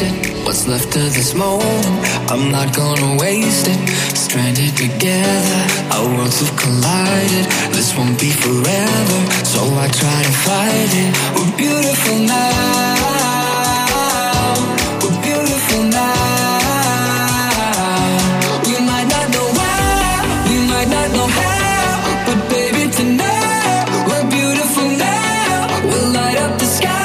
it. What's left of this moment, I'm not gonna waste it. Stranded together, our worlds have collided. This won't be forever, so I try to fight it. We're beautiful now. We're beautiful now. We might not know why, we might not know how, but baby tonight we're beautiful now. We'll light up the sky.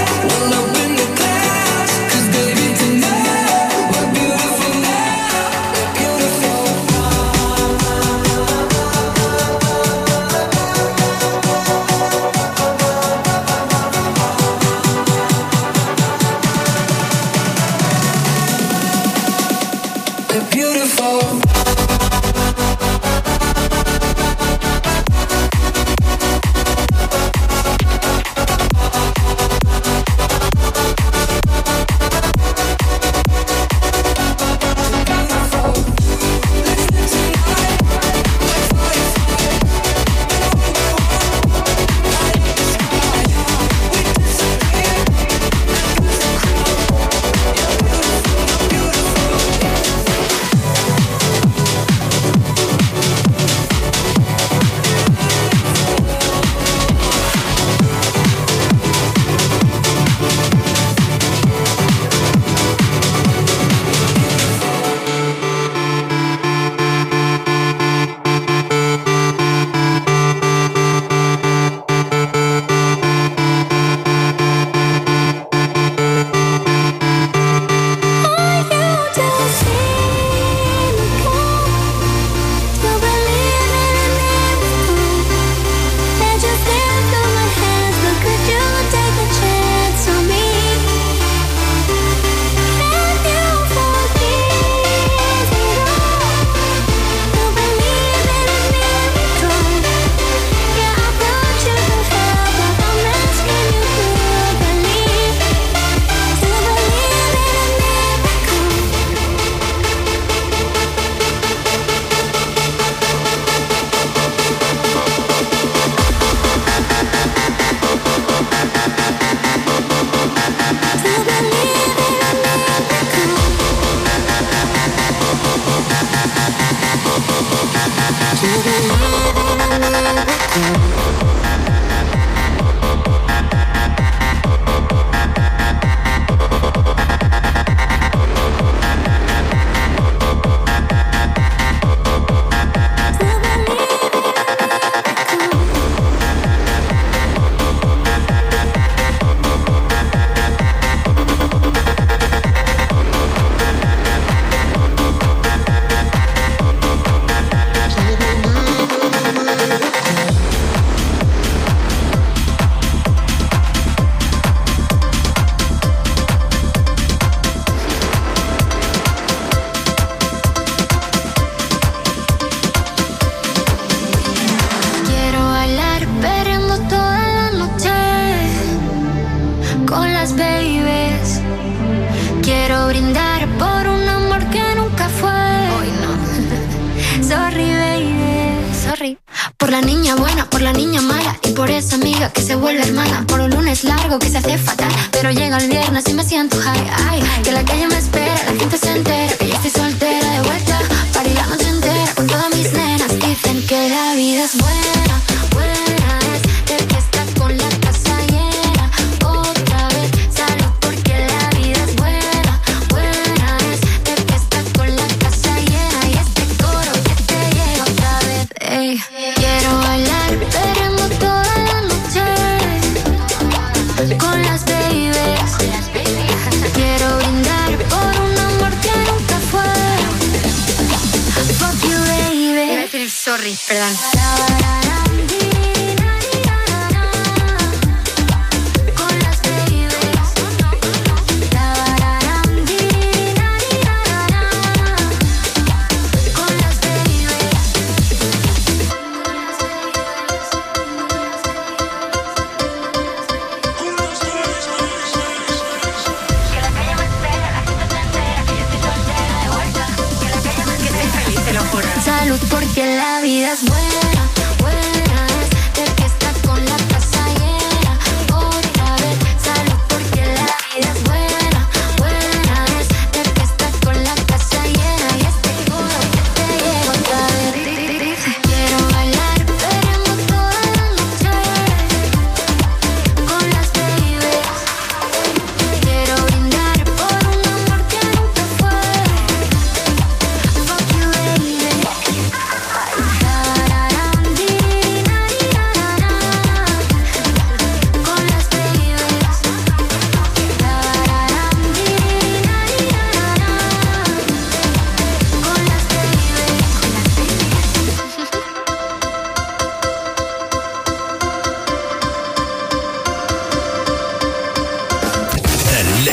Salud porque la vida es buena, buena es de que estás con la casa llena. Otra vez, salud porque la vida es buena, buena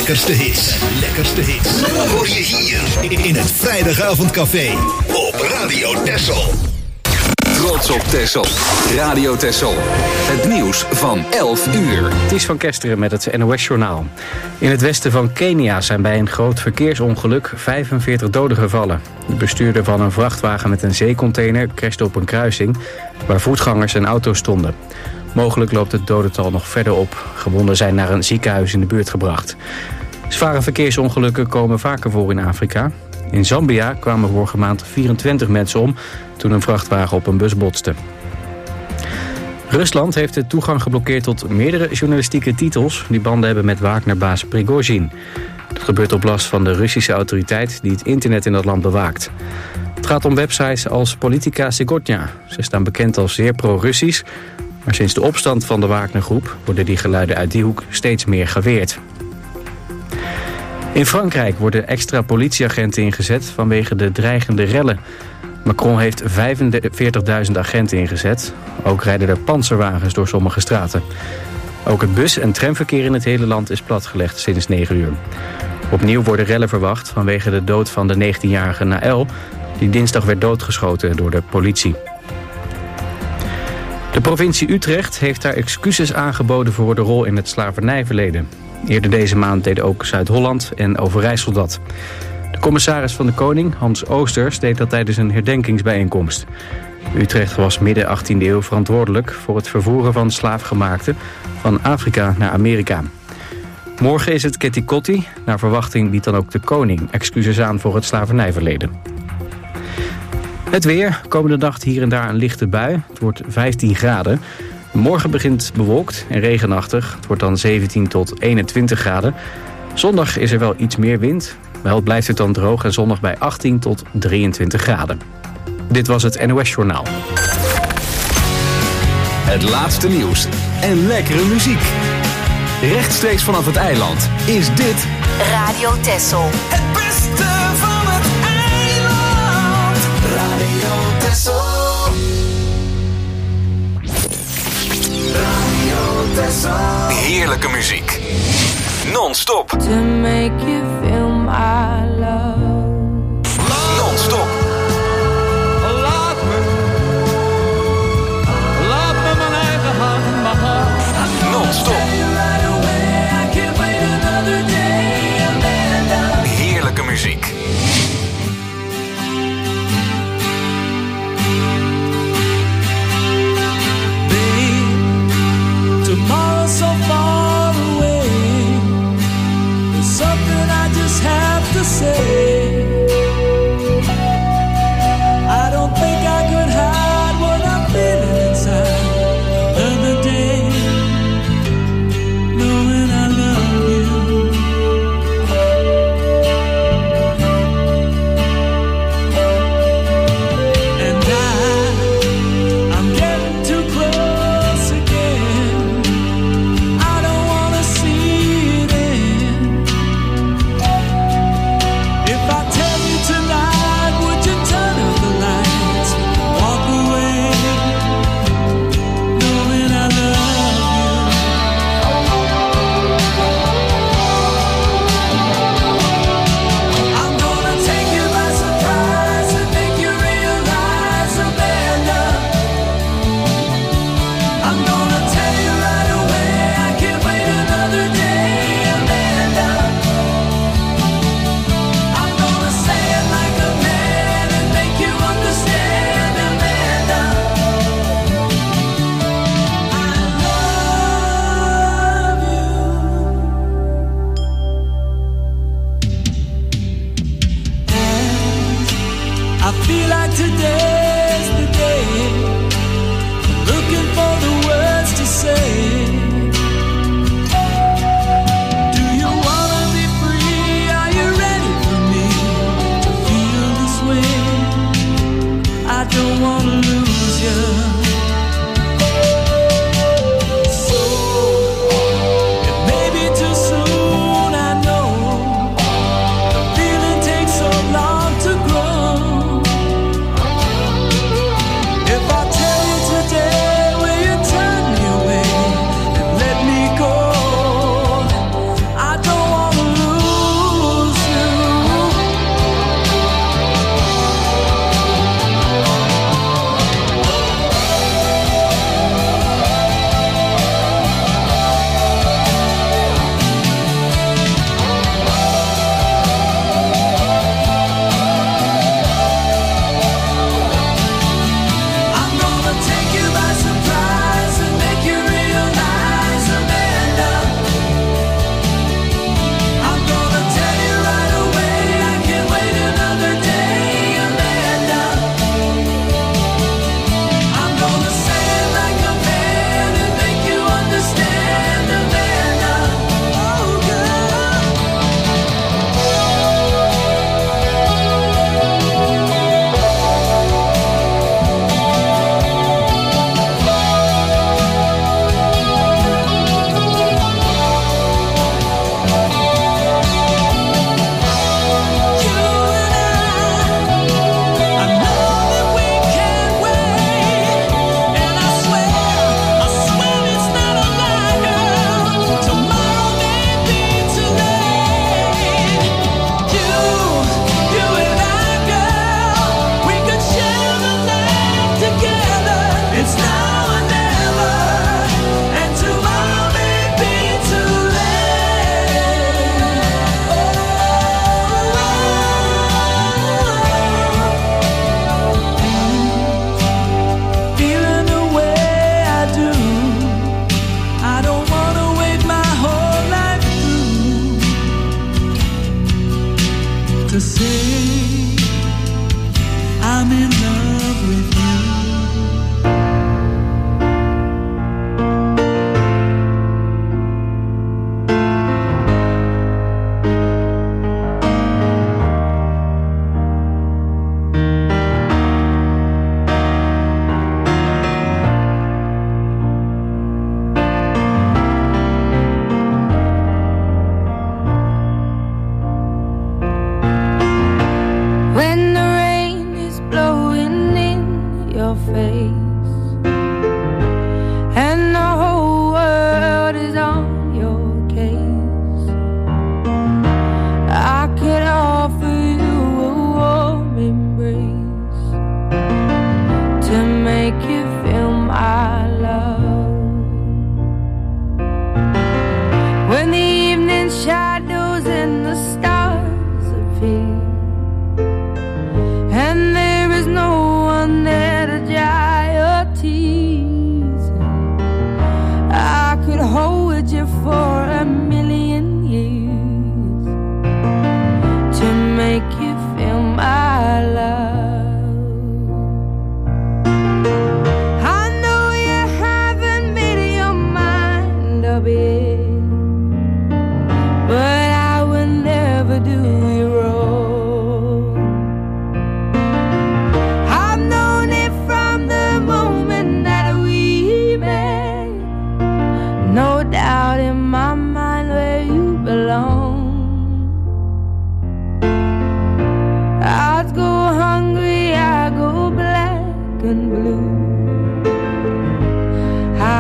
lekkerste hits. Hoor je hier in het Vrijdagavondcafé op Radio Texel. Trots op Texel. Radio Texel. Het nieuws van 11 uur. Ties van Kesteren met het NOS-journaal. In het westen van Kenia zijn bij een groot verkeersongeluk 45 doden gevallen. De bestuurder van een vrachtwagen met een zeecontainer crashte op een kruising waar voetgangers en auto's stonden. Mogelijk loopt het dodental nog verder op. Gewonden zijn naar een ziekenhuis in de buurt gebracht. Zware verkeersongelukken komen vaker voor in Afrika. In Zambia kwamen vorige maand 24 mensen om toen een vrachtwagen op een bus botste. Rusland heeft de toegang geblokkeerd tot meerdere journalistieke titels die banden hebben met Wagner-baas Prigozhin. Dat gebeurt op last van de Russische autoriteit die het internet in dat land bewaakt. Het gaat om websites als Politica Segotnia. Ze staan bekend als zeer pro-Russisch, maar sinds de opstand van de Wagner-groep worden die geluiden uit die hoek steeds meer geweerd. In Frankrijk worden extra politieagenten ingezet vanwege de dreigende rellen. Macron heeft 45.000 agenten ingezet. Ook rijden er pantserwagens door sommige straten. Ook het bus- en tramverkeer in het hele land is platgelegd sinds 9 uur. Opnieuw worden rellen verwacht vanwege de dood van de 19-jarige Naël, die dinsdag werd doodgeschoten door de politie. De provincie Utrecht heeft daar excuses aangeboden voor de rol in het slavernijverleden. Eerder deze maand deden ook Zuid-Holland en Overijssel dat. De commissaris van de Koning, Hans Oosters, deed dat tijdens een herdenkingsbijeenkomst. Utrecht was midden 18e eeuw verantwoordelijk voor het vervoeren van slaafgemaakten van Afrika naar Amerika. Morgen is het Ketty Kotti. Naar verwachting biedt dan ook de Koning excuses aan voor het slavernijverleden. Het weer. Komende nacht hier en daar een lichte bui. Het wordt 15 graden. Morgen begint bewolkt en regenachtig. Het wordt dan 17 tot 21 graden. Zondag is er wel iets meer wind. Wel blijft het dan droog en zonnig bij 18 tot 23 graden. Dit was het NOS Journaal. Het laatste nieuws en lekkere muziek. Rechtstreeks vanaf het eiland is dit Radio Texel. Het beste van het eiland. Radio Texel. Radio Texel. heerlijke muziek. Non-stop. To make you feel my love. Non-stop. Laat me mijn eigen hand maar. Non-stop. Heerlijke muziek. Tomorrow's so far away. There's something I just have to say.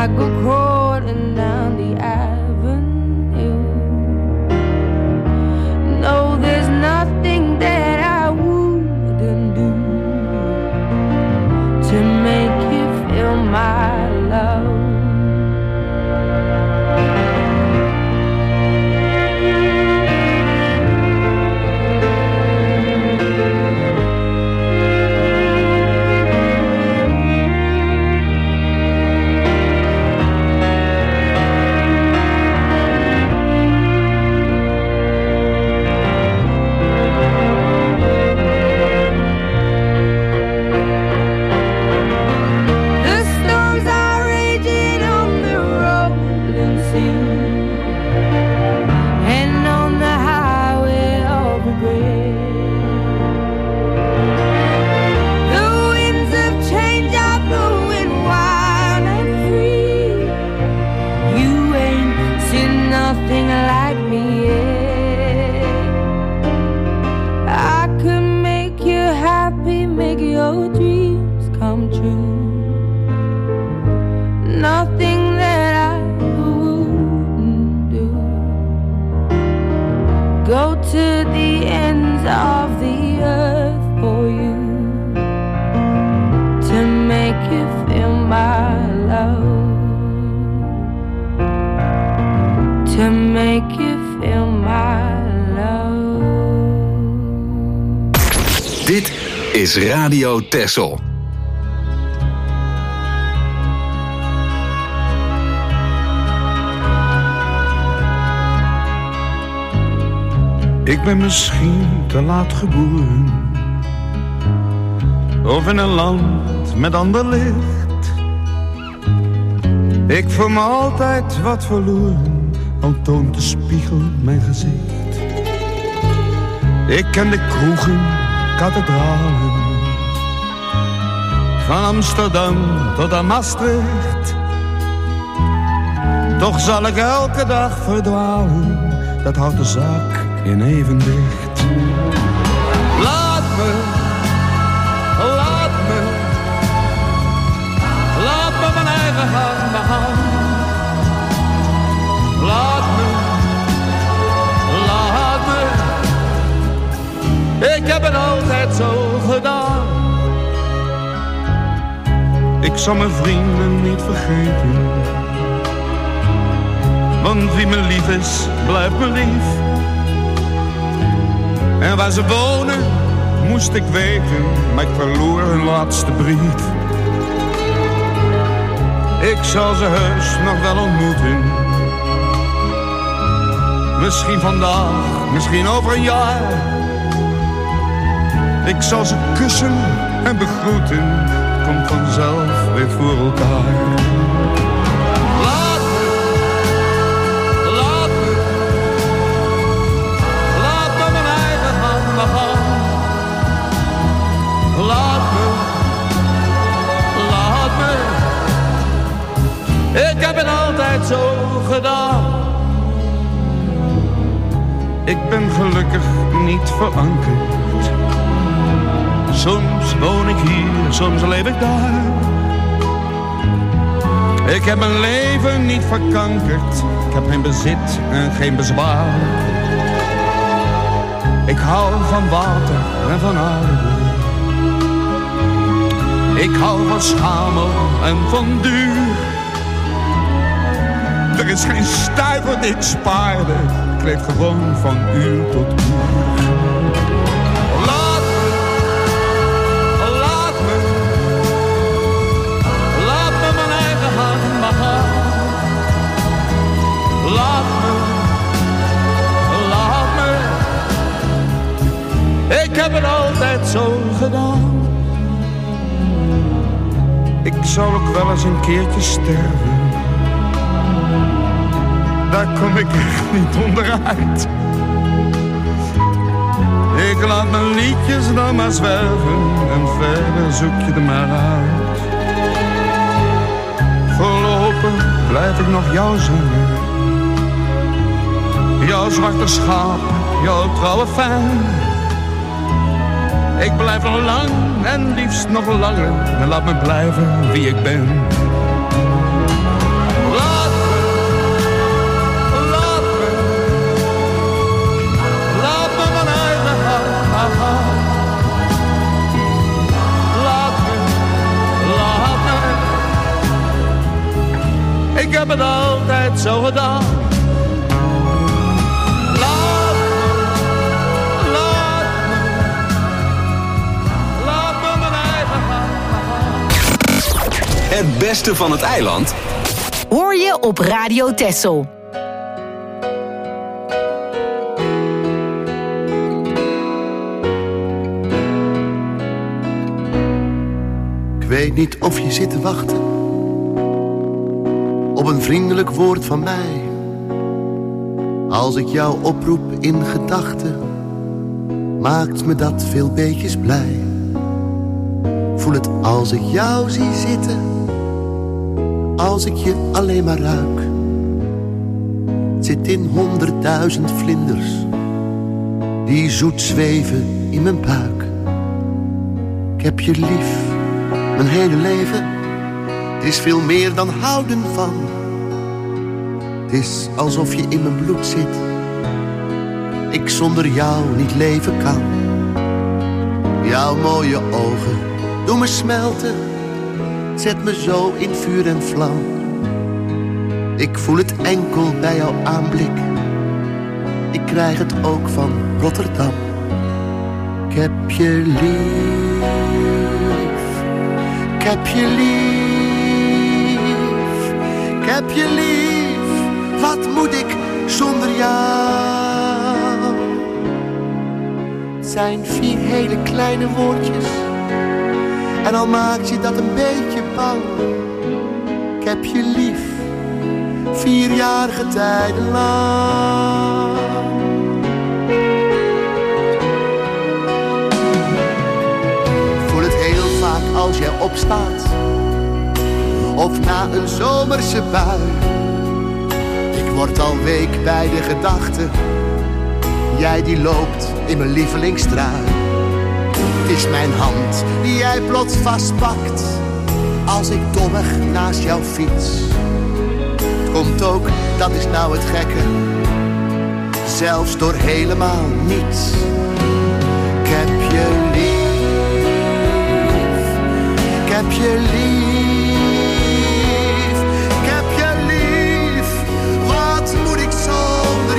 I go crawling down the avenue. No, there's nothing that I wouldn't do to make you feel my love. Dit is Radio Texel. Ik ben misschien te laat geboren, of in een land met ander licht. Ik voel me altijd wat verloren, al toont de spiegel mijn gezicht. Ik ken de kroegen, kathedralen, van Amsterdam tot aan Maastricht. Toch zal ik elke dag verdwalen, dat houdt de zaak in evenwicht. Laat me mijn eigen hand begaan. Laat me. Ik heb het altijd zo gedaan. Ik zal mijn vrienden niet vergeten, want wie me lief is, blijft me lief. En waar ze wonen, moest ik weten, maar ik verloor hun laatste brief. Ik zal ze heus nog wel ontmoeten, misschien vandaag, misschien over een jaar. Ik zal ze kussen en begroeten, het komt vanzelf weer voor elkaar. Laat me mijn eigen hand begaan. Laat me, ik heb het altijd zo gedaan. Ik ben gelukkig niet verankerd. Soms woon ik hier, soms leef ik daar. Ik heb mijn leven niet verkankerd. Ik heb geen bezit en geen bezwaar. Ik hou van water en van aarde. Ik hou van schamel en van duur. Er is geen stuiver die ik spaarde. Ik leef gewoon van uur tot uur. Ik heb het altijd zo gedaan. Ik zal ook wel eens een keertje sterven. Daar kom ik echt niet onderuit. Ik laat mijn liedjes dan maar zwerven en verder zoek je er maar uit. Voorlopig blijf ik nog jou zingen. Jouw zwarte schaap, jouw trouwe fan. Ik blijf nog lang en liefst nog langer. En laat me blijven wie ik ben. Ik heb het altijd zo gedaan. Laat me mijn eigen gang. Het beste van het eiland hoor je op Radio Texel. Ik weet niet of je zit te wachten op een vriendelijk woord van mij. Als ik jou oproep in gedachten, maakt me dat veel beetjes blij. Voel het als ik jou zie zitten, als ik je alleen maar ruik. Het zit in 100.000 vlinders die zoet zweven in mijn buik. Ik heb je lief, mijn hele leven. Het is veel meer dan houden van. Het is alsof je in mijn bloed zit. Ik zonder jou niet leven kan. Jouw mooie ogen doen me smelten. Zet me zo in vuur en vlam. Ik voel het enkel bij jouw aanblik. Ik krijg het ook van Rotterdam. Ik heb je lief. Ik heb je lief. Ik heb je lief. Wat moet ik zonder jou? Het zijn 4 hele kleine woordjes. En al maakt je dat een beetje bang. Ik heb je lief, 4-jarige tijden lang. Ik voel het heel vaak als jij opstaat, of na een zomerse bui. Ik word al week bij de gedachte, jij die loopt in mijn lievelingstrui. Het is mijn hand die jij plots vastpakt, als ik dommig naast jou fiets. Het komt ook, dat is nou het gekke, zelfs door helemaal niets. Ik heb je lief, ik heb je lief, ik heb je lief. Wat moet ik zonder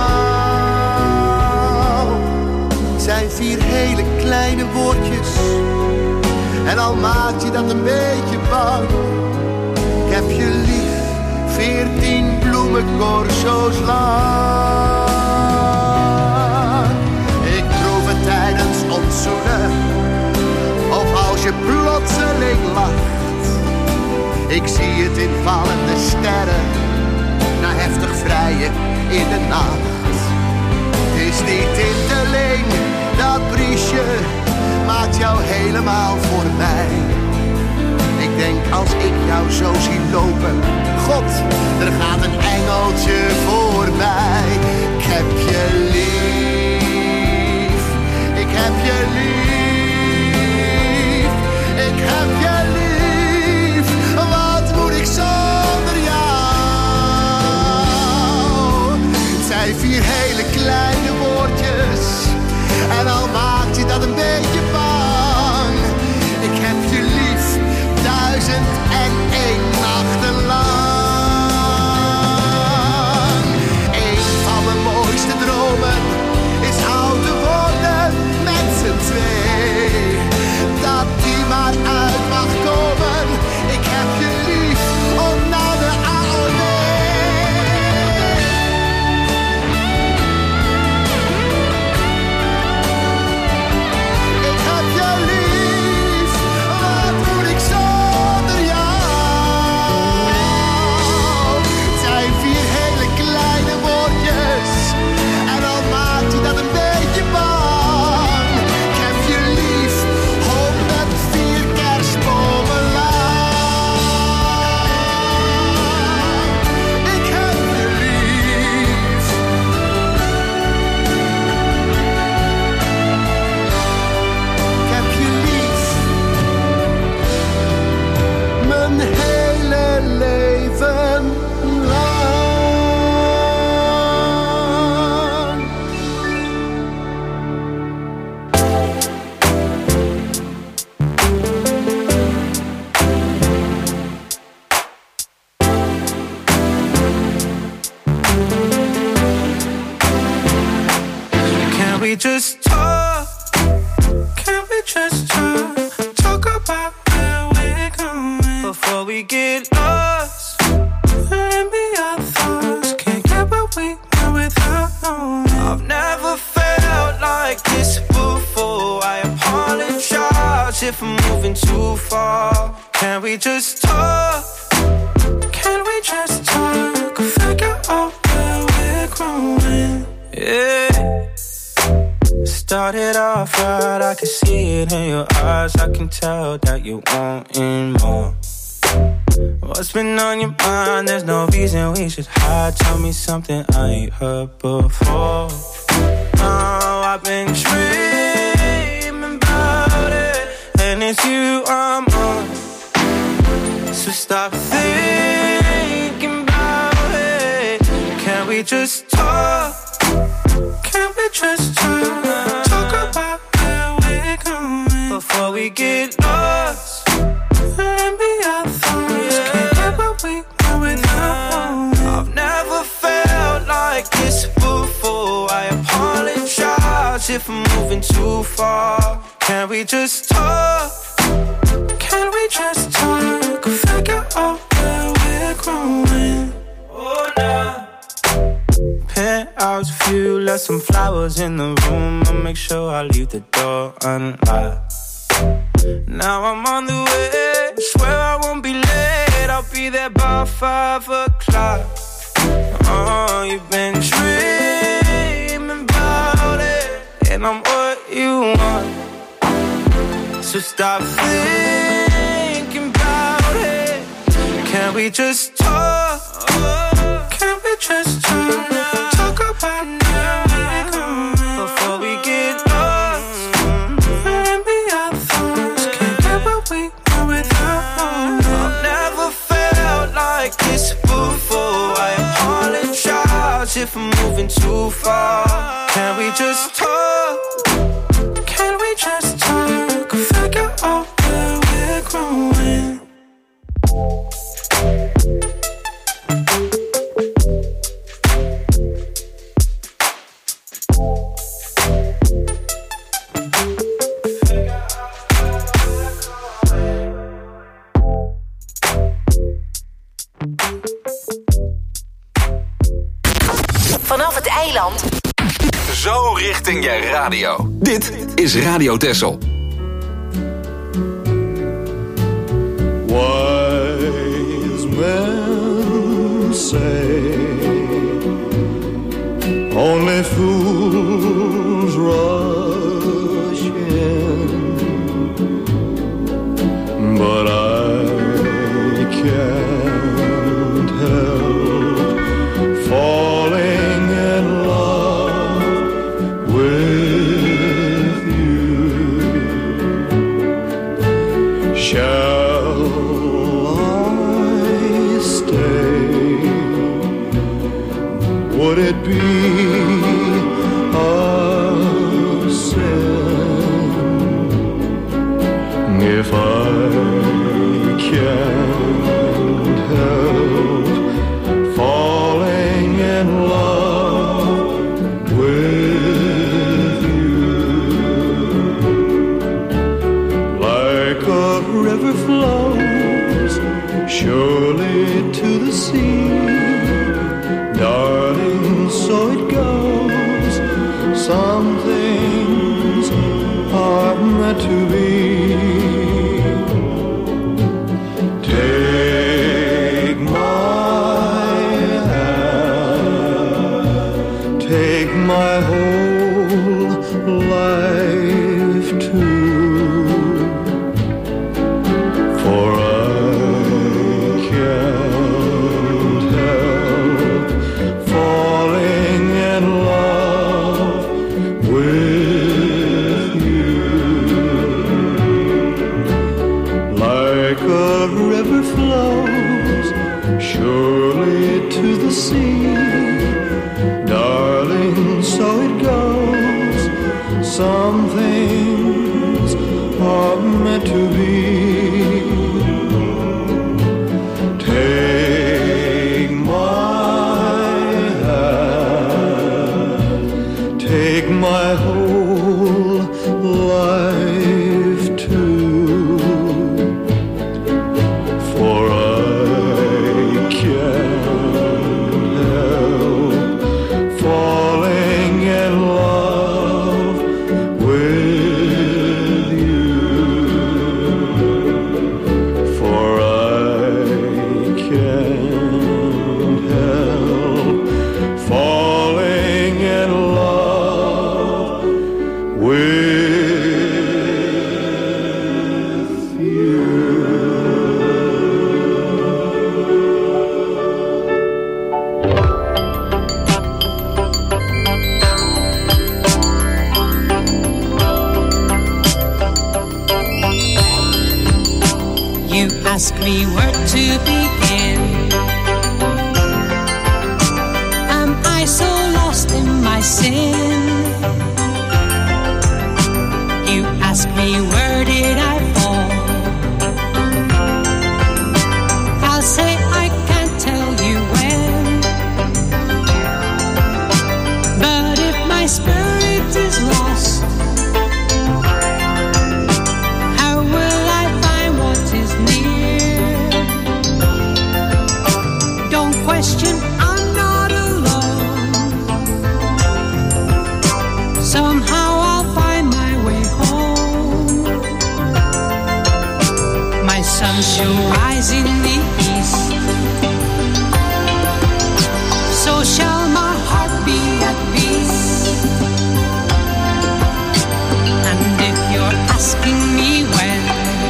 jou? Het zijn 4 hele kleine woordjes, en al maakt je dat een beetje bang. Ik heb je lief, 14 bloemencorso's lang. Ik proef het tijdens ons zoenen, of als je plotseling lacht. Ik zie het in vallende sterren, na heftig vrijen in de nacht. Het is die tinteling, dat briesje maakt jou helemaal voor mij. Ik denk als ik jou zo zie lopen, God, er gaat een engeltje voorbij. Ik heb je lief, ik heb je lief, ik heb je lief. Wat moet ik zonder jou? Het zijn 4 hele kleine woordjes, en al maakt je dat een beetje bang. Ik heb je lief, 1001 nachten lang. we just talk? Can we just talk? Talk about where we're going before we get lost. Let me our thoughts. Can't get what we want without knowing. I've never felt like this before. I apologize if I'm moving too far. Can we just talk? Can we just talk? Figure out where we're growing. Yeah. Started off right, I can see it in your eyes. I can tell that you wanting more. What's been on your mind? There's no reason we should hide. Tell me something I ain't heard before. Oh, I've been dreaming about it, and it's you I'm on. So stop thinking about it. Can we just talk? Can we just talk? Talk about where we're going before we get lost. Let me our thoughts. Can't get what we want without. I've never felt like this before. I apologize if I'm moving too far. Can we just talk? Can we just talk? Figure out where we're growing. Oh, nah. Penthouse view, left some flowers in the room. I'll make sure I leave the door unlocked. Now I'm on the way, swear I won't be late. I'll be there by 5 o'clock. Oh, you've been dreaming about it, and I'm what you want. So stop thinking about it. Can we just talk? Can we just talk? Talk about where we're going before we get lost. Let me our thoughts. Can't get what we want without. I've never felt like this before. I apologize if I'm moving too far. Can we just talk? Can we just talk? Figure out where we're growing. Vanaf het eiland. Zo richting je radio. Dit is Radio Texel. Wise men say only fools rush in, but I can't help falling in love with you. Shall I stay? Would it be a me where to begin. Am I so lost in my sin? You ask me where did I fall? I'll say I can't tell you when. But if my spirit is lost, how will I find what is near? Don't question, I'm not alone. Somehow I'll find my way home. My sun shall rise in the east, so shall my heart be at peace. And if you're asking me when,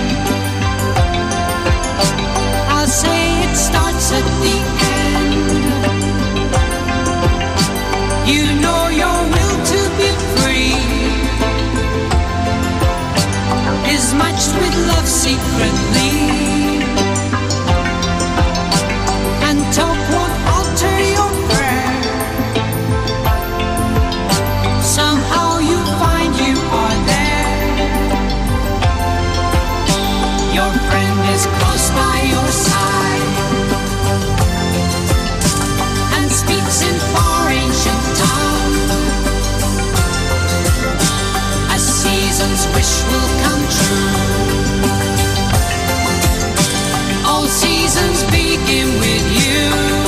I'll say it starts at the end. You know your will to be free is matched with love secretly, and talk won't alter your prayer. Somehow you find you are there. Your friend is close by your side and speaks in far ancient tongue. A season's wish will come true. All seasons begin with you.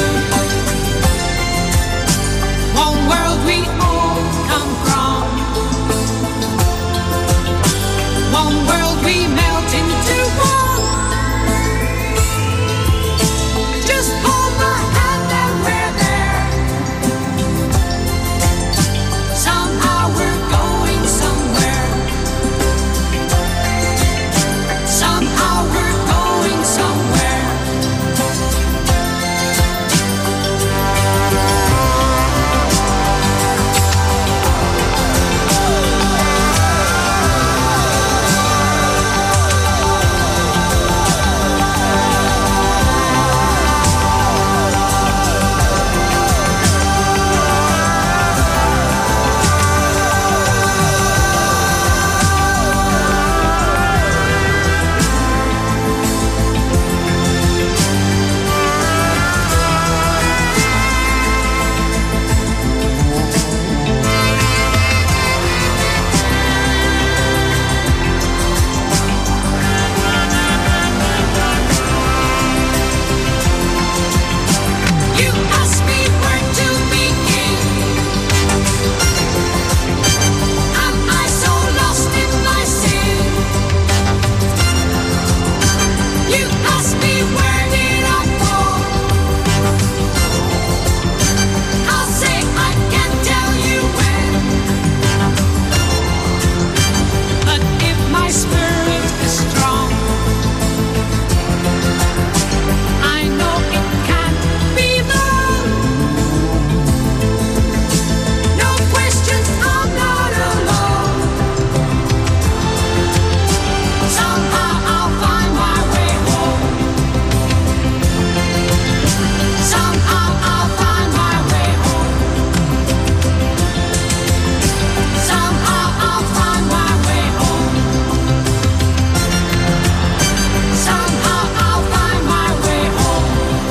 One world we all come from. One world we melt into one. Just hold my hand and we're there. Somehow we're going somewhere. Somehow we're going somewhere. You ask me where to begin. Am I so lost in my sin? You ask me where did I fall? I'll say I can't tell you when. But if my spirit is strong, I know it can't be long. No questions, I'm not alone. Somehow I'll find my way home. Somehow I'll find my way home. Somehow I'll find my way home. Somehow I'll find my way home.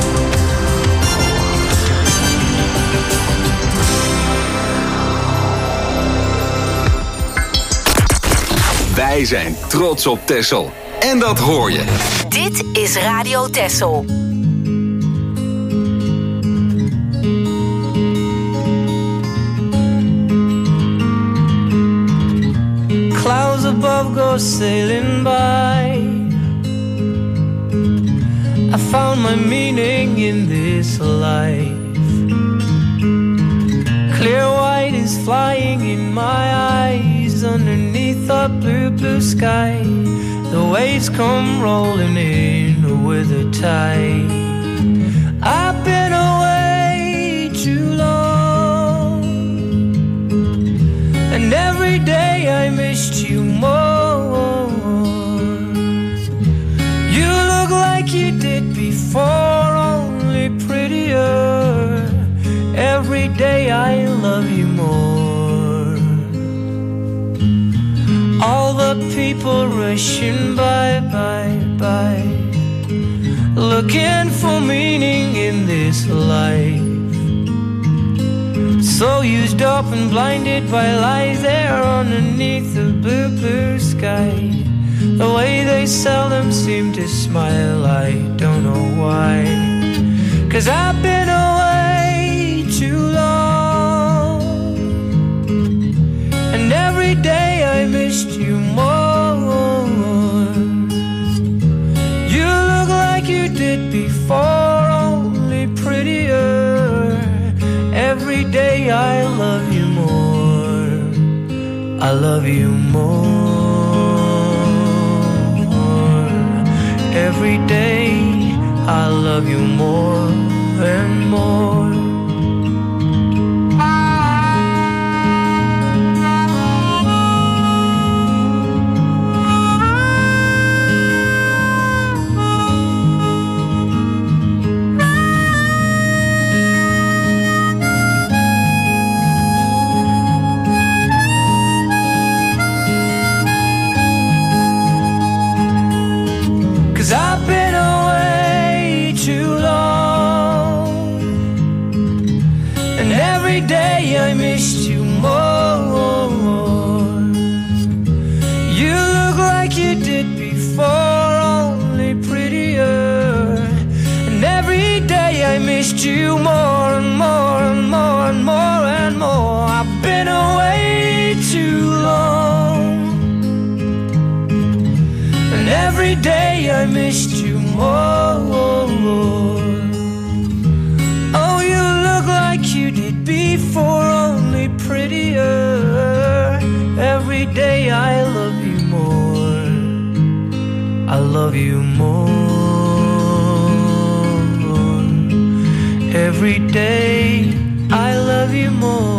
Wij zijn trots op Texel. En dat hoor je. Dit is Radio Texel. Clouds above go sailing by. I found my meaning in this life. Clear white is flying in my eyes underneath the blue, blue sky. The waves come rolling in with a tide. I've been away too long, and every day I missed you more. You look like you every day I love you more. All the people rushing by, looking for meaning in this life. So used up and blinded by lies there underneath the blue, blue sky. The way they seldom seem to smile, I don't know why. 'Cause I've been away too long, and every day I missed you more. You look like you did before, only prettier. Every day I love you more, I love you more. Every day I love you more and more. I've been away too long, and every day I missed you more. You look like you did before, only prettier. And every day I missed you more and more and more and more and more. I've been away too long, and every day I missed you more. Oh, you look like you did before, only prettier. Every day I love you more, I love you more. Every day I love you more.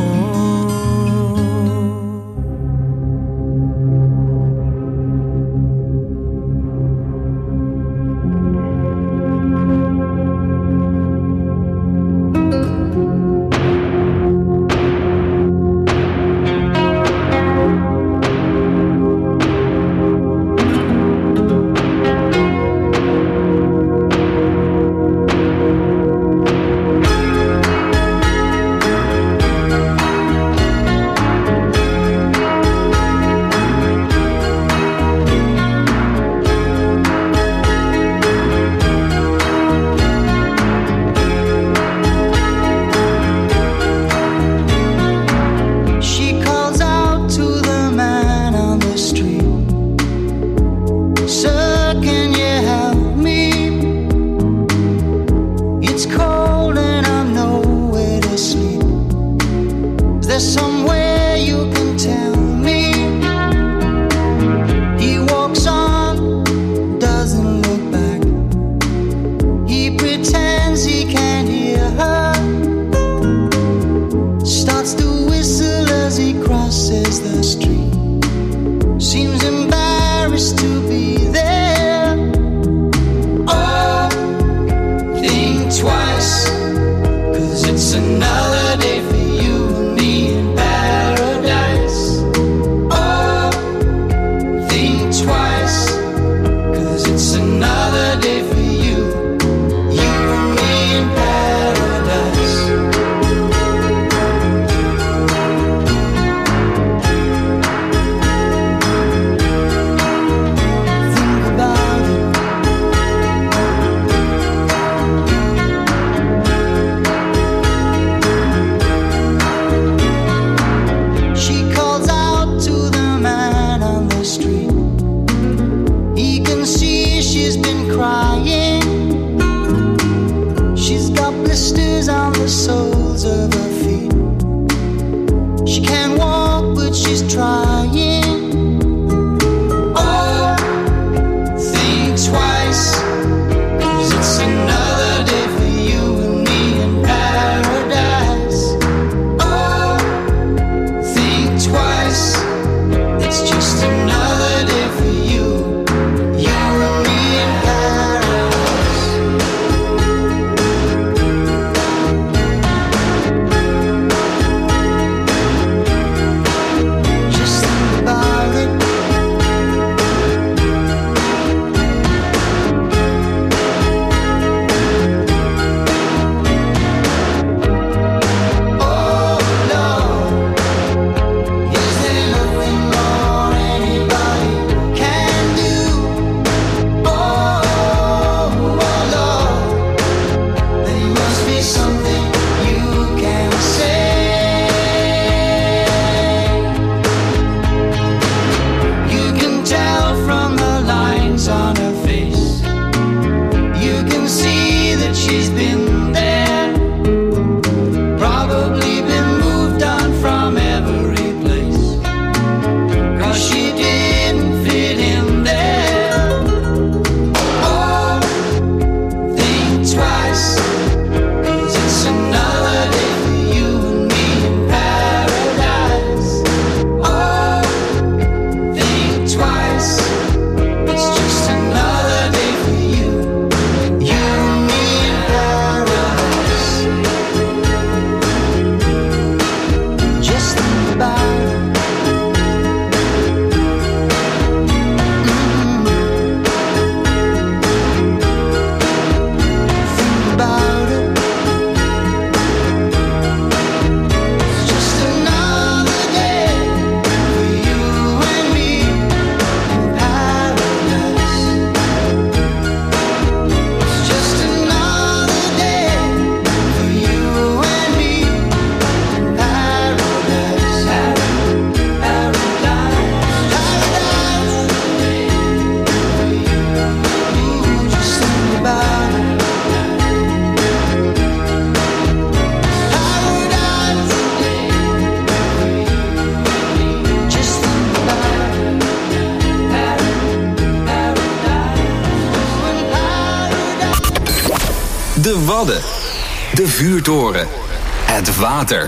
De Wadden. De vuurtoren. Het water.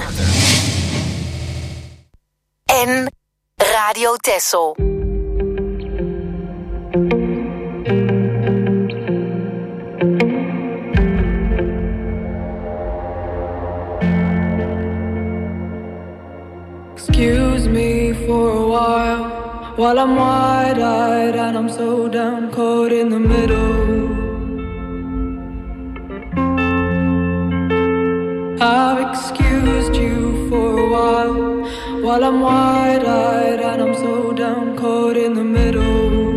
En Radio Texel. Excuse me for a while I'm wide-eyed and I'm so down, caught in the middle. I've excused you for a while I'm wide-eyed and I'm so down, caught in the middle.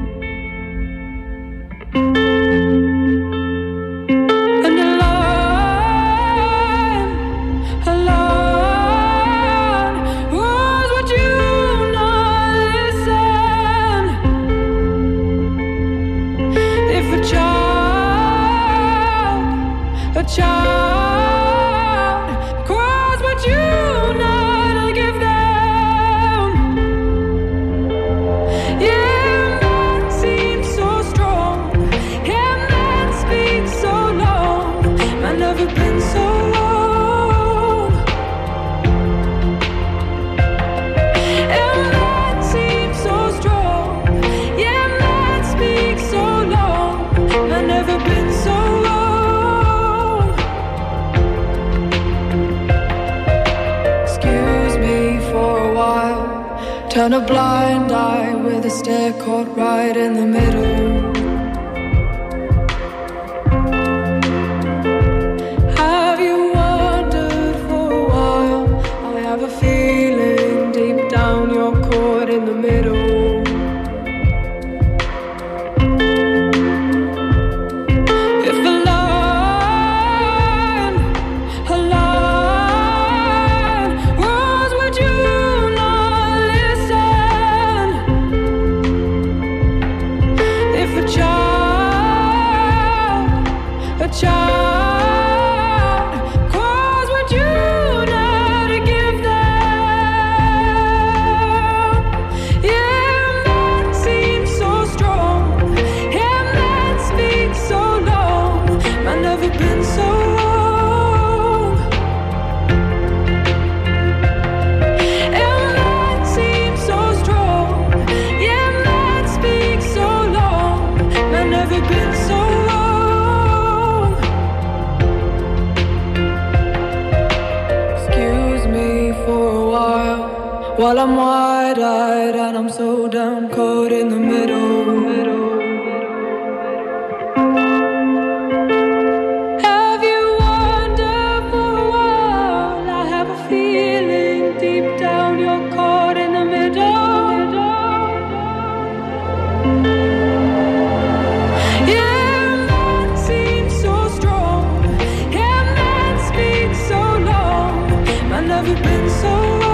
Turn a blind eye with a stare caught right in the middle. Have you wondered for a while? I have a feeling deep down you're caught in the middle. While I'm wide-eyed and I'm so down, caught in the middle. Have you wondered for a while? I have a feeling deep down you're caught in the middle. Yeah, man seems so strong. Yeah, man speaks so long. I've never been so long.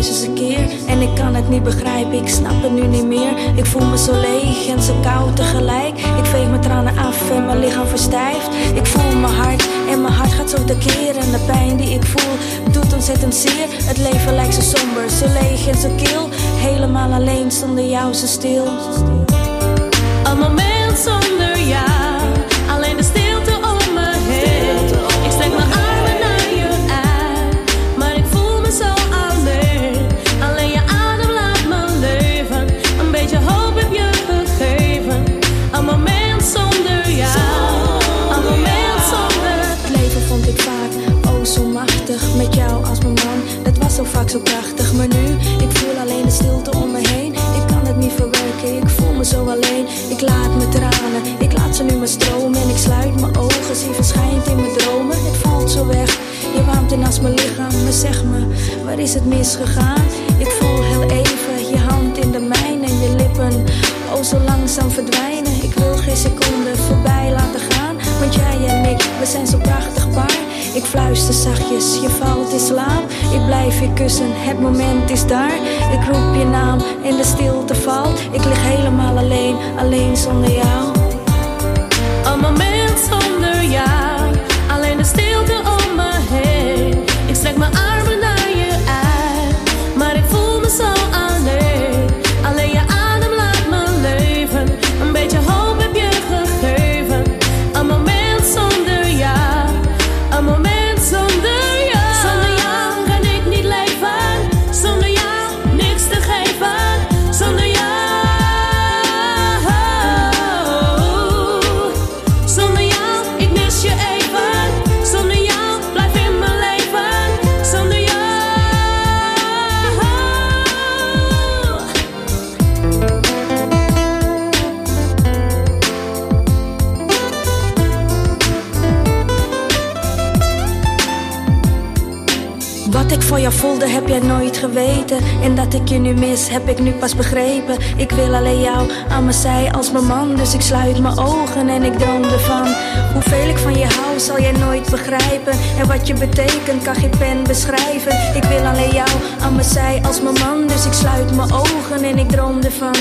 1000 keer. En ik kan het niet begrijpen, ik snap het nu niet meer. Ik voel me zo leeg en zo koud tegelijk. Ik veeg mijn tranen af en mijn lichaam verstijft. Ik voel mijn hart en mijn hart gaat zo tekeer. En de pijn die ik voel doet ontzettend zeer. Het leven lijkt zo somber, zo leeg en zo kil. Helemaal alleen, zonder jou zo stil. Een moment zonder jou, alleen de stilte om me heen. Ik strek mijn armen naar je uit, maar ik voel me zo alleen. Alleen je adem laat me leven, een beetje hoop heb je gegeven. Een moment zonder jou, een moment zonder. Het leven vond ik vaak, oh zo machtig. Met jou als mijn man, dat was zo vaak zo prachtig. Maar nu, ik voel alleen de stilte om me heen. Ik kan het niet verwerken, ik voel me zo alleen. Ik laat mijn tranen, ik laat ze nu maar stromen. En ik sluit mijn ogen, zie verschijnt in mijn dromen. Het valt zo weg, je warmt in naast mijn lichaam. Maar zeg me, waar is het misgegaan? Ik voel heel even je hand in de mijne en je lippen, oh zo langzaam verdwijnen. Ik wil geen seconde voorbij laten gaan, want jij en ik, we zijn zo prachtig paar. Ik fluister zachtjes, je valt in slaap. Ik blijf je kussen, het moment is daar. Ik roep je naam en de stilte valt. Ik lig helemaal alleen, alleen zonder jou. Een moment zonder jou, alleen de stilte om me heen. Ik strek mijn armen naar je uit, maar ik voel me zo alleen. Alleen je adem laat me leven, een beetje hoop heb je gegeven. Een moment zonder jou, een moment zonder jou. Zonder jou kan ik niet leven, zonder jou niks te geven. Zonder jou, zonder jou, ik mis je even. Zonder jou, blijf in mijn leven. Zonder jou. Wat ik voor jou voelde heb jij nooit geweten. En dat ik je nu mis heb ik nu pas begrepen. Ik wil alleen jou aan mijn zij als mijn man. Dus ik sluit mijn ogen en ik droom ervan. Hoeveel ik van je hou zal jij nooit begrijpen. En wat je betekent kan geen pen beschrijven. Ik wil alleen jou aan mijn zij als mijn man. Dus ik sluit mijn ogen en ik droom ervan.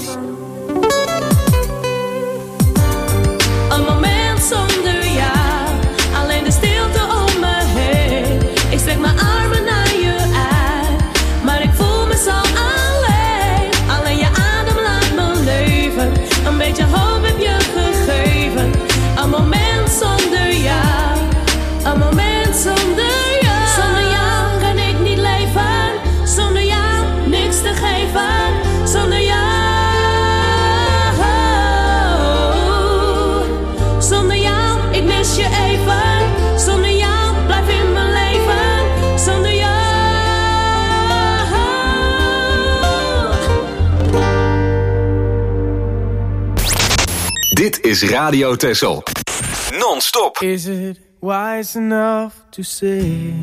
Een moment zonder jou, alleen de stilte om me heen. Ik strek mijn armen naar je uit, maar ik voel me zo alleen. Alleen je adem laat me leven, een beetje hoop heb je gegeven. Een moment zonder jou, een moment zonder jou. Zonder jou kan ik niet leven, zonder jou niks te geven. Zonder jou, zonder jou, ik mis je even. Zonder jou, blijf in mijn leven. Zonder jou. Dit is Radio Texel. Non-stop. Is it wise enough to say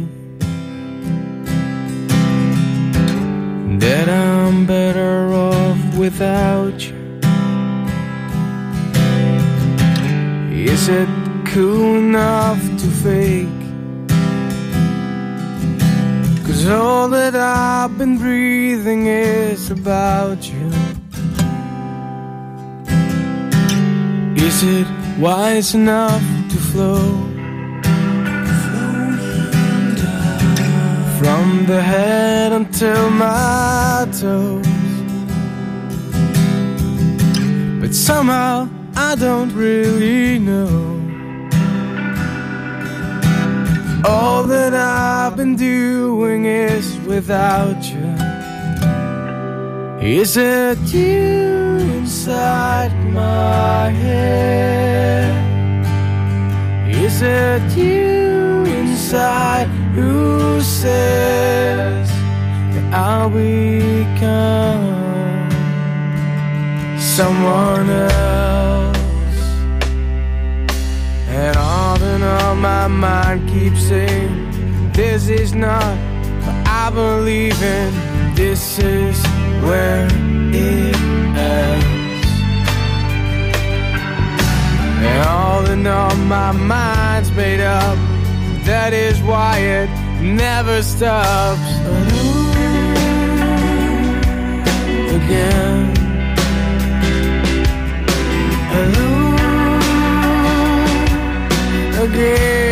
that I'm better off without you? Is it cool enough to fake? 'Cause all that I've been breathing is about you. Is it wise enough to flow from the head until my toes? But somehow I don't really know. All that I've been doing is without you. Is it you inside my head? Is it you inside who says that I'll become someone else? And on my mind keeps saying this is not what I believe in. This is where it ends. And all in all my mind's made up. That is why it never stops. again. Alone again.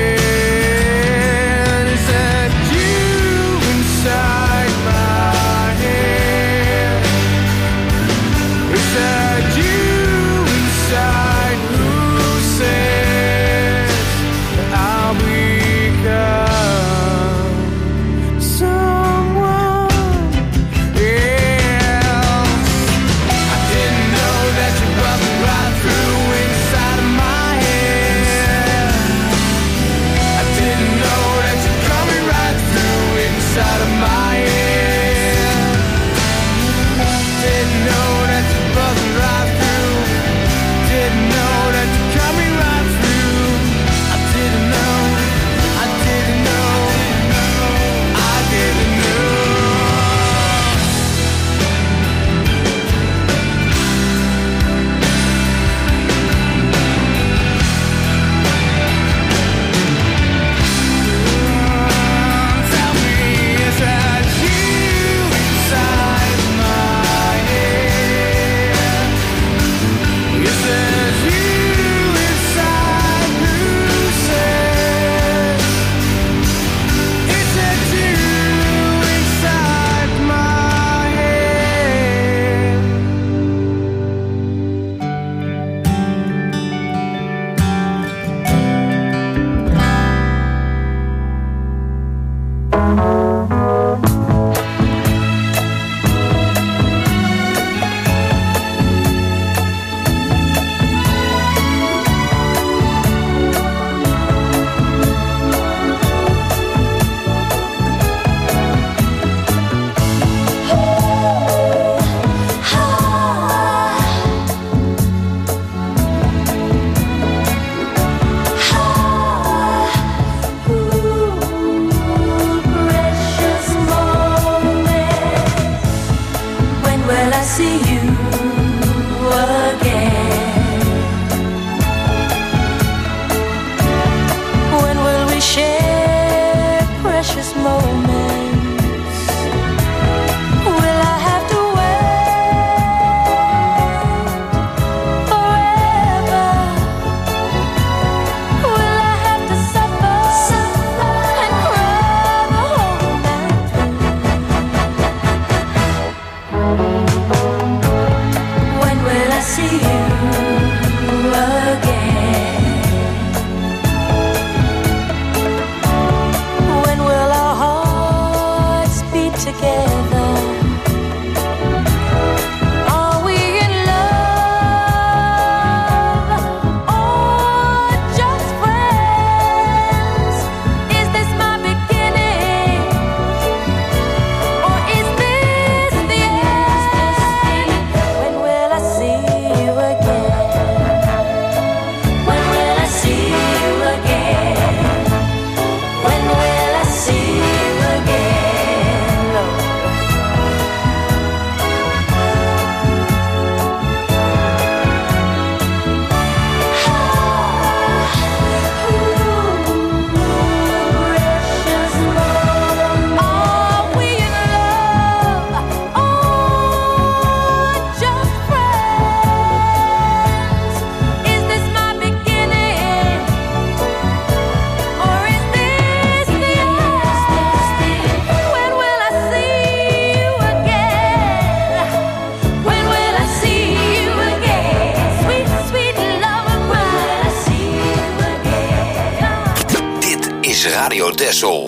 Radio Texel.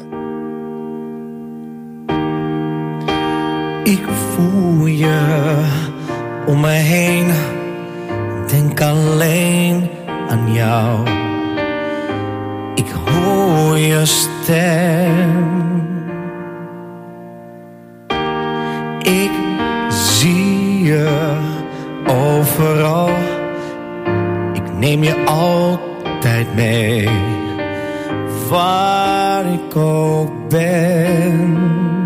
Ik voel je om me heen, denk alleen aan jou. Ik hoor je stem, ik zie je overal. Ik neem je altijd mee, waar ik ook ben.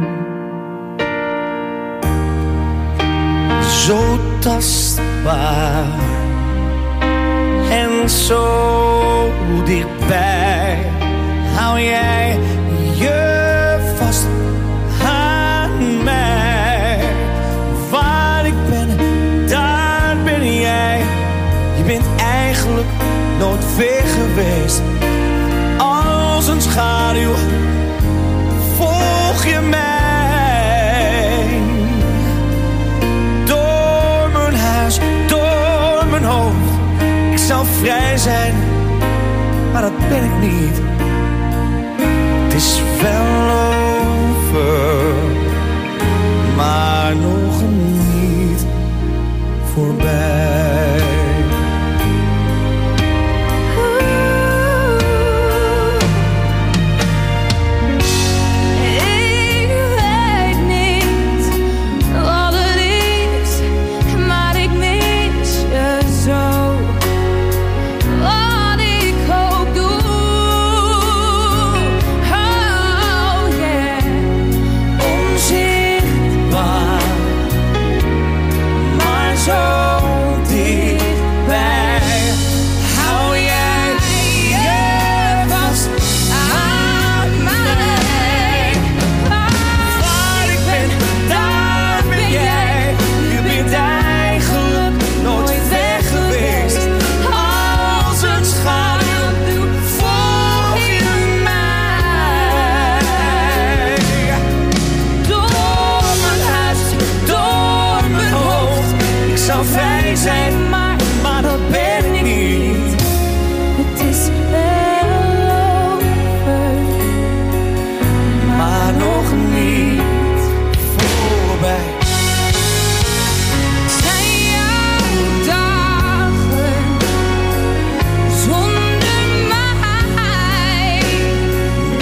Zo tastbaar en zo dichtbij, hou jij je vast aan mij. Waar geweest. Als een schaduw volg je mij. Door mijn huis, door mijn hoofd. Ik zou vrij zijn, maar dat ben ik niet. Het is wel over, maar nog niet voorbij.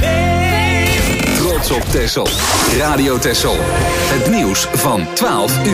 Texel. Radio Texel. Het nieuws van 12 uur.